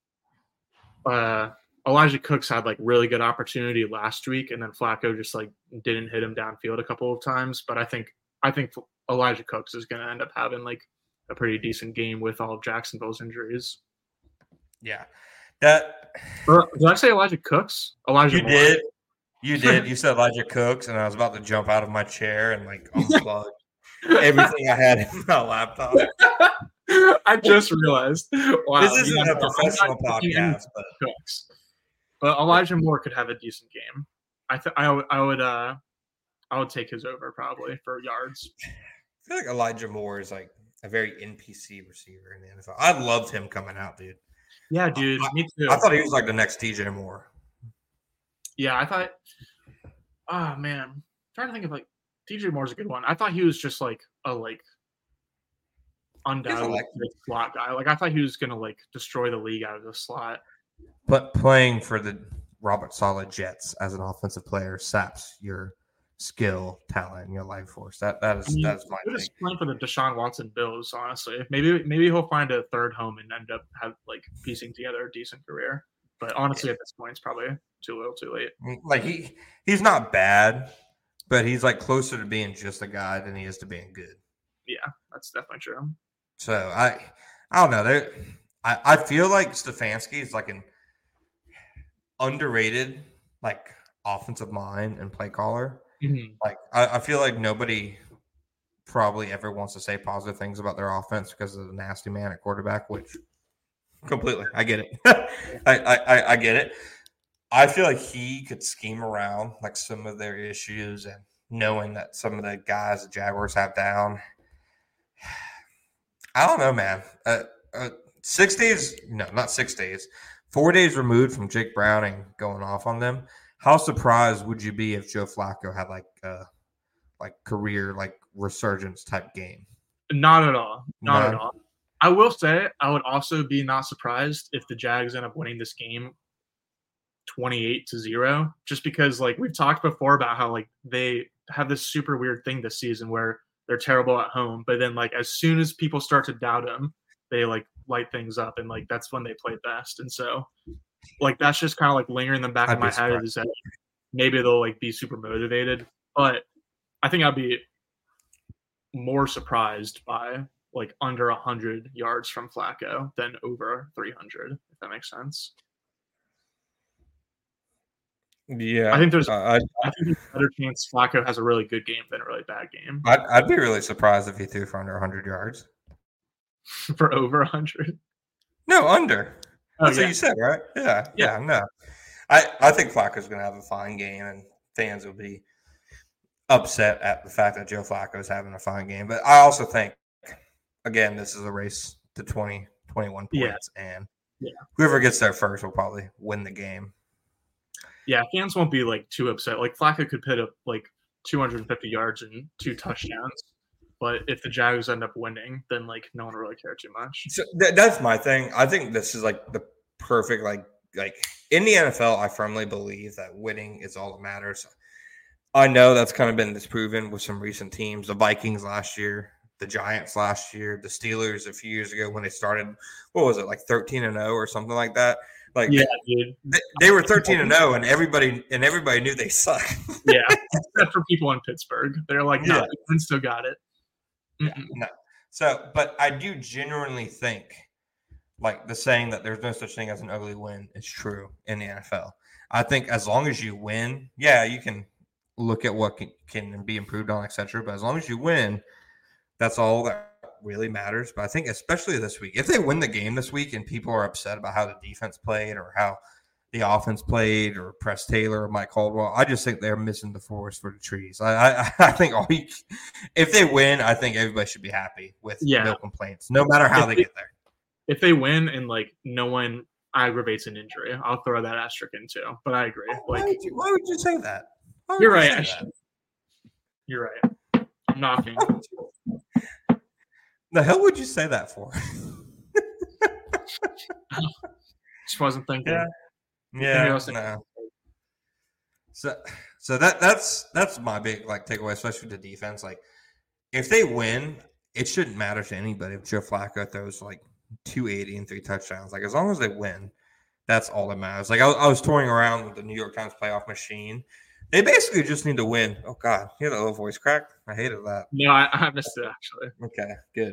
Elijah Cooks had like really good opportunity last week, and then Flacco just like didn't hit him downfield a couple of times. But I think Elijah Cooks is going to end up having like a pretty decent game with all of Jacksonville's injuries. Yeah, did I say Elijah Cooks? Elijah Moore. Did. You did. You said Elijah Cooks, and I was about to jump out of my chair and like unplug everything I had in my laptop. I just realized. Wow, this isn't a professional podcast, but Elijah Moore could have a decent game. I would take his over probably for yards. I feel like Elijah Moore is like a very NPC receiver in the NFL. I loved him coming out, dude. Yeah, dude. Me too. I thought he was like the next DJ Moore. Yeah, I thought. Oh man, I'm trying to think of like DJ Moore's a good one. I thought he was just like a undoubtedly slot guy. Like I thought he was gonna like destroy the league out of the slot. But playing for the Robert Saleh Jets as an offensive player saps your skill, talent, and your life force. That's my thing. Just playing for the Deshaun Watson Bills, honestly. Maybe he'll find a third home and end up piecing together a decent career. But honestly, at this point, it's probably too little, too late. Like he's not bad, but he's like closer to being just a guy than he is to being good. Yeah, that's definitely true. So I don't know. I feel like Stefanski is like an underrated like offensive mind and play caller. Mm-hmm. Like I feel like nobody probably ever wants to say positive things about their offense because of the nasty man at quarterback, which completely I get it. I get it. I feel like he could scheme around like some of their issues and knowing that some of the guys the Jaguars have down. I don't know, man. 6 days, no, not 6 days, 4 days removed from Jake Browning going off on them. How surprised would you be if Joe Flacco had like career like resurgence type game? Not at all. Not at all. I will say I would also be not surprised if the Jags end up winning this game 28-0, just because like we've talked before about how like they have this super weird thing this season where they're terrible at home, but then like as soon as people start to doubt them, they like light things up, and like that's when they play best. And so like that's just kind of like lingering in the back of my head is that maybe they'll like be super motivated, but I think I'd be more surprised by like under 100 yards from Flacco than over 300, if that makes sense. Yeah, I think there's a better chance Flacco has a really good game than a really bad game. I'd be really surprised if he threw for under 100 yards. For over 100? No, under. That's what yeah. you said, right? Yeah. No, I think Flacco's going to have a fine game, and fans will be upset at the fact that Joe Flacco's having a fine game. But I also think, again, this is a race to 20, 21 points, and whoever gets there first will probably win the game. Yeah, fans won't be like too upset. Like Flacco could put up like 250 yards and 2 touchdowns, but if the Jags end up winning, then like no one will really care too much. So that's my thing. I think this is like the perfect like in the NFL. I firmly believe that winning is all that matters. I know that's kind of been disproven with some recent teams. The Vikings last year, the Giants last year, the Steelers a few years ago when they started. What was it, like 13-0 or something like that? Like yeah, dude. They were 13-0, and everybody knew they sucked. Yeah, except for people in Pittsburgh, they're like, no, we still got it. Yeah, no. So, but I do genuinely think, like the saying that there's no such thing as an ugly win is true in the NFL. I think as long as you win, you can look at what can be improved on, etc. But as long as you win, that's all that really matters. But I think especially this week, if they win the game this week and people are upset about how the defense played or how the offense played or Press Taylor or Mike Caldwell, I just think they're missing the forest for the trees. I think if they win, I think everybody should be happy with no complaints, no matter how they get there. If they win and like no one aggravates an injury, I'll throw that asterisk in too. But I agree. Why would you say that? You're right. You're right. I'm knocking. The hell would you say that for? Just wasn't thinking. Yeah. No. So that's my big like takeaway, especially with the defense. Like if they win, it shouldn't matter to anybody if Joe Flacco throws like 280 and 3 touchdowns. Like, as long as they win, that's all that matters. Like, I was touring around with the New York Times playoff machine. They basically just need to win. Oh, God. You hear that little voice crack? I hated that. No, I missed it, actually. Okay, good.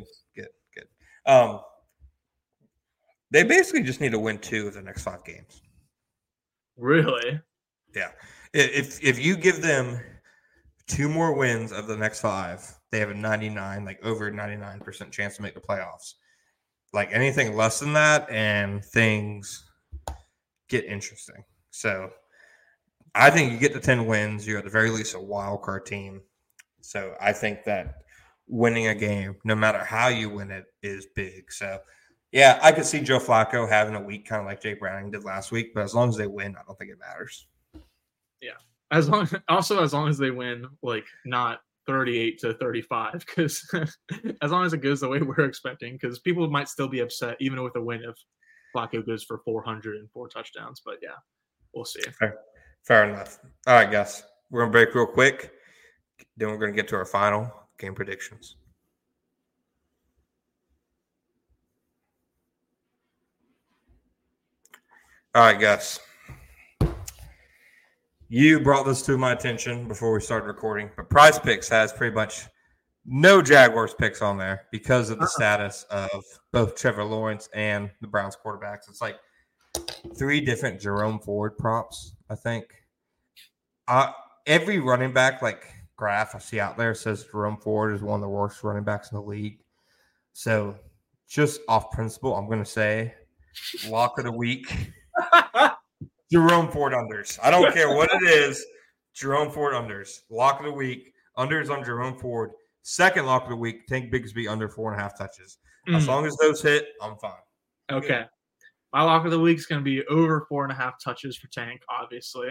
They basically just need to win 2 of the next 5 games. Really? Yeah. If you give them 2 more wins of the next 5, they have a over 99% chance to make the playoffs. Like, anything less than that, and things get interesting. So I think you get to 10 wins, you're at the very least a wild card team. So I think that winning a game, no matter how you win it, is big. So, yeah, I could see Joe Flacco having a week kind of like Jay Browning did last week, but as long as they win, I don't think it matters. Yeah. As long as they win, like, not 38-35, because as long as it goes the way we're expecting, because people might still be upset even with a win if Flacco goes for 404 touchdowns. But yeah, we'll see. Fair enough. All right, guys. We're going to break real quick. Then we're going to get to our final game predictions. All right, Gus. You brought this to my attention before we started recording, but Prize Picks has pretty much no Jaguars picks on there because of the status of both Trevor Lawrence and the Browns quarterbacks. It's like 3 different Jerome Ford props, I think. Every running back graph I see out there says Jerome Ford is one of the worst running backs in the league. So just off principle, I'm going to say lock of the week. Jerome Ford unders. I don't care what it is. Jerome Ford unders. Lock of the week. Unders on Jerome Ford. Second lock of the week. Tank Bigsby under 4.5 touches. As long as those hit, I'm fine. Okay. Good. My lock of the week is going to be over 4.5 touches for Tank, obviously.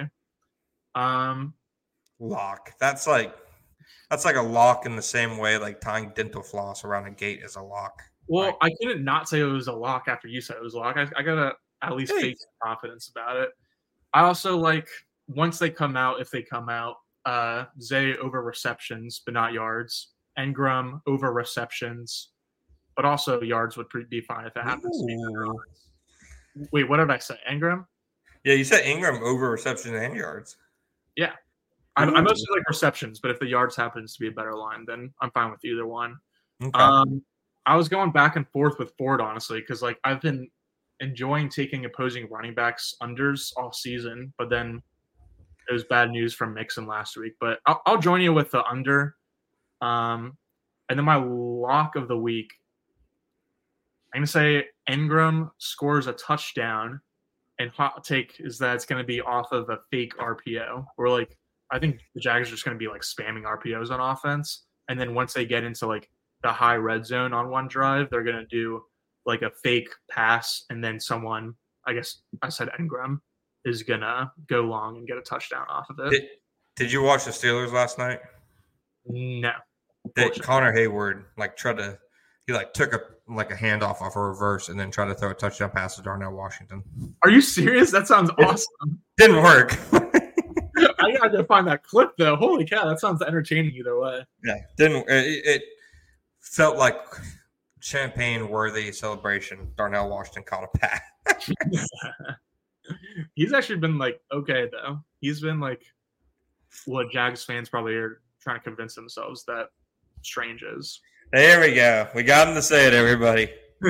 Lock. That's like a lock in the same way like tying dental floss around a gate is a lock. Well, I couldn't not say it was a lock after you said it was a lock. I got to at least fake confidence about it. I also like, once they come out, if they come out, Zay over receptions, but not yards. Engram over receptions, but also yards would be fine if it happens to be. Wait, what did I say? Engram? Yeah, you said Engram over receptions and yards. Yeah. I mostly like receptions, but if the yards happens to be a better line, then I'm fine with either one. Okay. I was going back and forth with Ford, honestly, because like I've been enjoying taking opposing running backs unders all season, but then it was bad news from Mixon last week. But I'll join you with the under. And then my lock of the week, I'm going to say Engram scores a touchdown, and hot take is that it's going to be off of a fake RPO. Or like, I think the Jags are just going to be like spamming RPOs on offense. And then once they get into like the high red zone on one drive, they're going to do like a fake pass, and then someone, I guess I said Engram, is going to go long and get a touchdown off of it. Did you watch the Steelers last night? No. Connor Hayward took a handoff off a reverse and then tried to throw a touchdown pass to Darnell Washington. Are you serious? That sounds awesome. Didn't work. I gotta find that clip though. Holy cow, that sounds entertaining either way. Yeah, didn't it felt like champagne-worthy celebration. Darnell Washington caught a pass. He's actually been okay though. He's been what Jags fans probably are trying to convince themselves that Strange is. There we go. We got him to say it, everybody.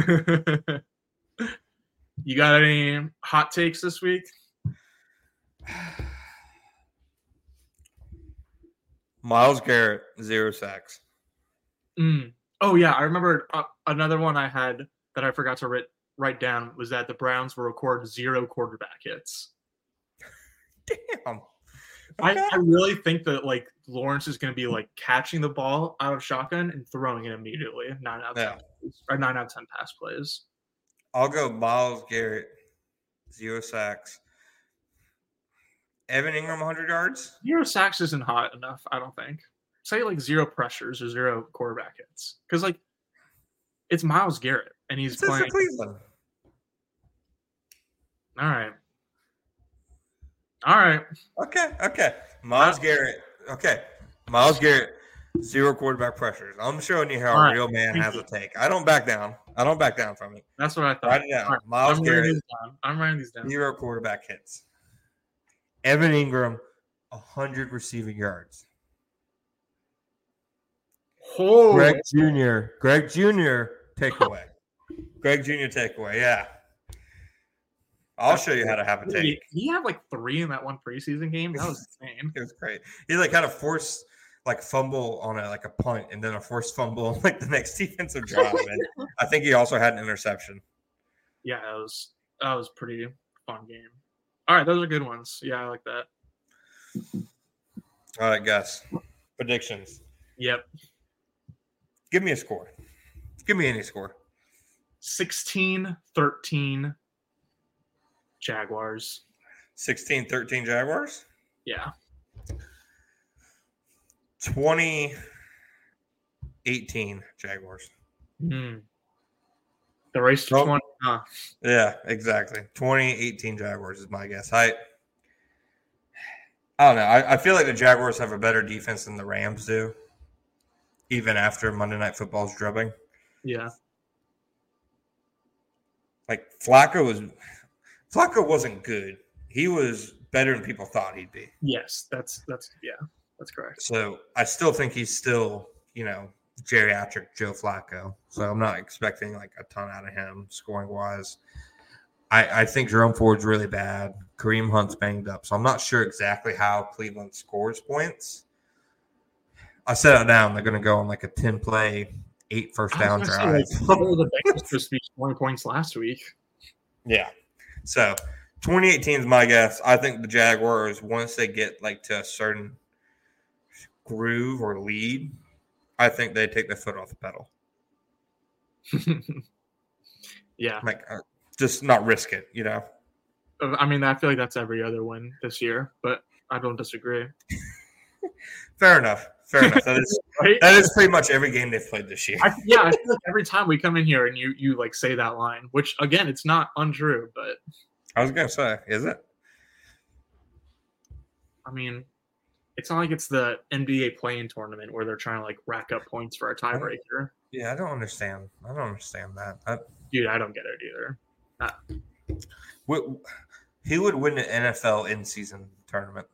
You got any hot takes this week? Myles Garrett, 0 sacks. Oh, yeah. I remember another one I had that I forgot to write down was that the Browns will record 0 quarterback hits. Damn. Okay. I really think that Lawrence is going to be catching the ball out of shotgun and throwing it immediately. 9 out of 10 pass plays. I'll go Myles Garrett, 0 sacks. Evan Engram, 100 yards. 0 sacks isn't hot enough, I don't think. Say 0 pressures or 0 quarterback hits, because it's Myles Garrett and he's playing for Cleveland. All right. Okay. Myles Garrett. Okay. Myles Garrett, Zero quarterback pressures. I'm showing you how All a right. real man Thank has you. a take. I don't back down. I don't back down from it. That's what I thought. Write it down. All right. Myles Garrett, I'm writing these down. 0 quarterback hits. Evan Ingram, 100 receiving yards. Oh, Greg Jr. takeaway. Greg Jr. takeaway. Yeah. I'll show you how to have a take. He had like 3 in that one preseason game. That was insane. It was great. He like had a forced like fumble on a punt and then a forced fumble on like the next defensive drive. And I think he also had an interception. Yeah, that was pretty fun game. All right, those are good ones. Yeah, I like that. All right, Gus. Predictions. Yep. Give me a score. Give me any score. 16-13 Jaguars. 16-13 Jaguars? Yeah. 20-18 Jaguars. The race to 20. Huh? Yeah, exactly. 20-18 Jaguars is my guess. I don't know. I feel like the Jaguars have a better defense than the Rams do, even after Monday Night Football's drubbing. Yeah. Like Flacco wasn't good. He was better than people thought he'd be. Yes, that's correct. So I still think he's still, geriatric Joe Flacco. So I'm not expecting like a ton out of him scoring wise. I think Jerome Ford's really bad. Kareem Hunt's banged up. So I'm not sure exactly how Cleveland scores points. I set it down. They're going to go on like a 10-play, 8 first-down drive. The Bengals supposed to be 20 points last week. Yeah. So 2018 is my guess. I think the Jaguars, once they get like to a certain groove or lead, I think they take their foot off the pedal. Yeah. Just not risk it, I mean, I feel like that's every other win this year, but I don't disagree. Fair enough. That is right? That is pretty much every game they've played this year. I feel like every time we come in here and you like say that line, which again, it's not untrue, but I was gonna say, is it? I mean, it's not like it's the NBA play-in tournament where they're trying to like rack up points for a tiebreaker. Yeah, I don't understand that. Dude, I don't get it either. Who would win the NFL in-season tournament?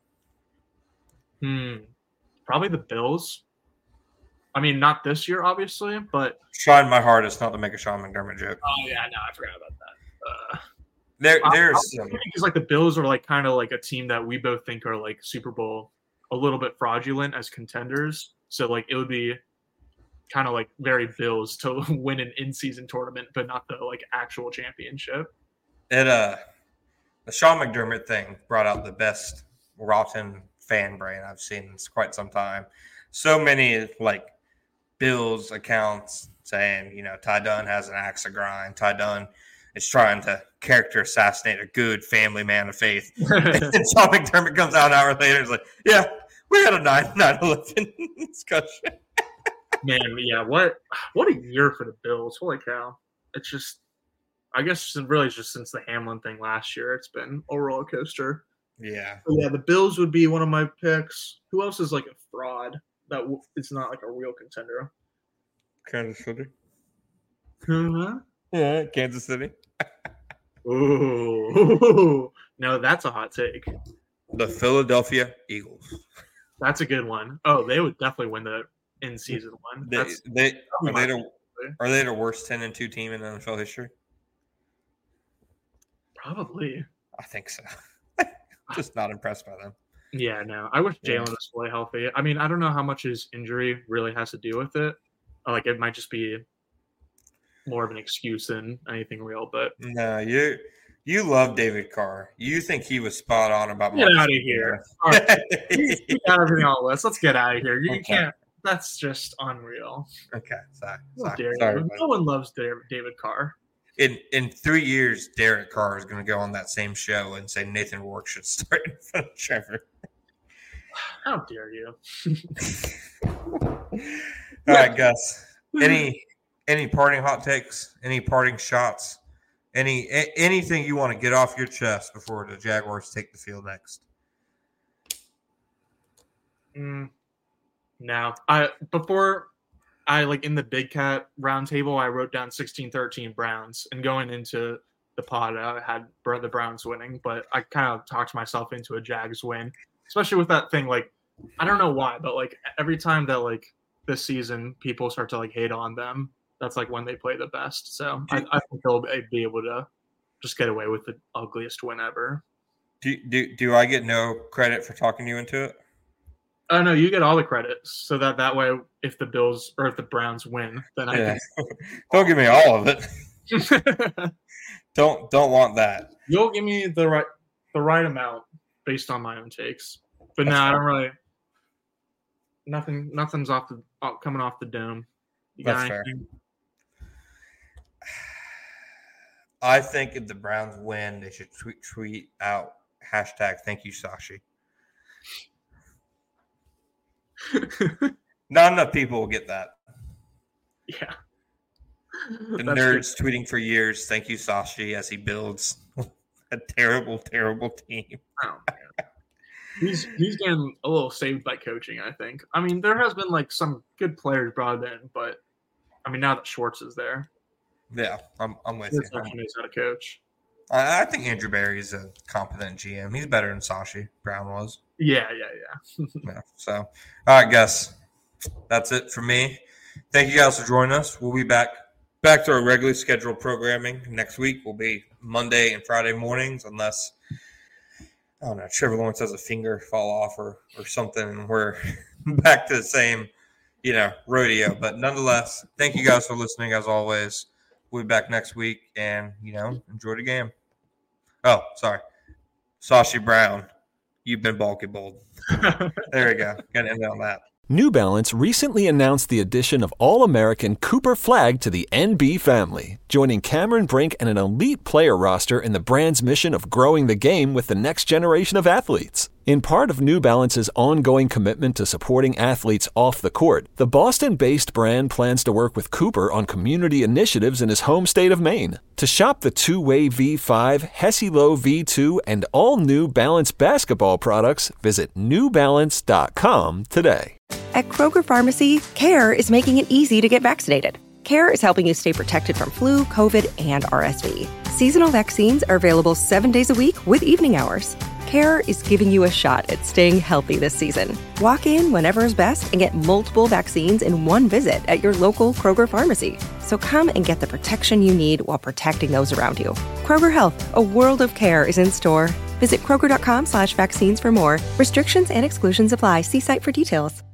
Probably the Bills. I mean, not this year, obviously, but trying my hardest not to make a Sean McDermott joke. Oh yeah, no, I forgot about that. There's because like the Bills are like kind of like a team that we both think are like Super Bowl a little bit fraudulent as contenders. So like it would be kind of like very Bills to win an in-season tournament, but not the like actual championship. The Sean McDermott thing brought out the best rotten fan brain I've seen in quite some time. So many like Bills accounts saying, Ty Dunn has an axe to grind. Ty Dunn is trying to character assassinate a good family man of faith. And Sean McDermott comes out an hour later and is like, yeah, we had a 9/11 discussion. Man, yeah, what a year for the Bills. Holy cow. It's just, I guess really just since the Hamlin thing last year, it's been a roller coaster. Yeah. So yeah, the Bills would be one of my picks. Who else is like a fraud that it's not like a real contender? Kansas City. Huh? Yeah, Kansas City. Ooh. No, that's a hot take. The Philadelphia Eagles. That's a good one. Oh, they would definitely win the in-season one. Are they the worst 10-2 team in NFL history? Probably. I think so. Just not impressed by them. Yeah, no. I wish Jalen was fully healthy. I mean, I don't know how much his injury really has to do with it. Like, it might just be more of an excuse than anything real. But no, you love David Carr. You think he was spot on about get out of here. All right. You got everything on the list. Let's get out of here. You can't. That's just unreal. Okay, sorry. No one loves David Carr. In 3 years, Derek Carr is going to go on that same show and say Nathan Rourke should start in front of Trevor. How dare you? All right, Gus. Any parting hot takes? Any parting shots? Anything you want to get off your chest before the Jaguars take the field next? No, before I in the Big Cat roundtable, I wrote down 16-13 Browns, and going into the pod, I had the Browns winning, but I kind of talked myself into a Jags win, especially with that thing. I don't know why, but every time that this season people start to hate on them, that's when they play the best. So I think they'll be able to just get away with the ugliest win ever. Do I get no credit for talking you into it? Oh no, you get all the credit. So that way, if the Bills or if the Browns win, then I can. Don't give me all of it. Don't want that. You'll give me the right amount based on my own takes. But no, I don't really. Nothing's coming off the dome. That's fair. I think if the Browns win, they should tweet out #thank you, Sashi. Not enough people will get that. Yeah. The nerds tweeting for years, thank you, Sashi, as he builds a terrible, terrible team. Oh, man. He's getting a little saved by coaching, I think. I mean, there has been some good players brought in, but I mean, now that Schwartz is there. Yeah, I'm with you. Schwartz knows how to coach. I think Andrew Berry is a competent GM. He's better than Sashi Brown was. Yeah. Yeah. So, all right, guys. That's it for me. Thank you guys for joining us. We'll be back to our regularly scheduled programming next week. Will be Monday and Friday mornings, unless I don't know, Trevor Lawrence has a finger fall off or something, and we're back to the same, rodeo. But nonetheless, thank you guys for listening as always. We'll be back next week and, enjoy the game. Oh, sorry. Sashi Brown, you've been bulky bold. There we go. Got to end on that. New Balance recently announced the addition of All-American Cooper Flag to the NB family, joining Cameron Brink and an elite player roster in the brand's mission of growing the game with the next generation of athletes. In part of New Balance's ongoing commitment to supporting athletes off the court, the Boston-based brand plans to work with Cooper on community initiatives in his home state of Maine. To shop the two-way V5, Hesi-Lo V2, and all New Balance basketball products, visit newbalance.com today. At Kroger Pharmacy, CARE is making it easy to get vaccinated. CARE is helping you stay protected from flu, COVID, and RSV. Seasonal vaccines are available 7 days a week with evening hours. CARE is giving you a shot at staying healthy this season. Walk in whenever is best and get multiple vaccines in one visit at your local Kroger Pharmacy. So come and get the protection you need while protecting those around you. Kroger Health, a world of care is in store. Visit Kroger.com/vaccines for more. Restrictions and exclusions apply. See site for details.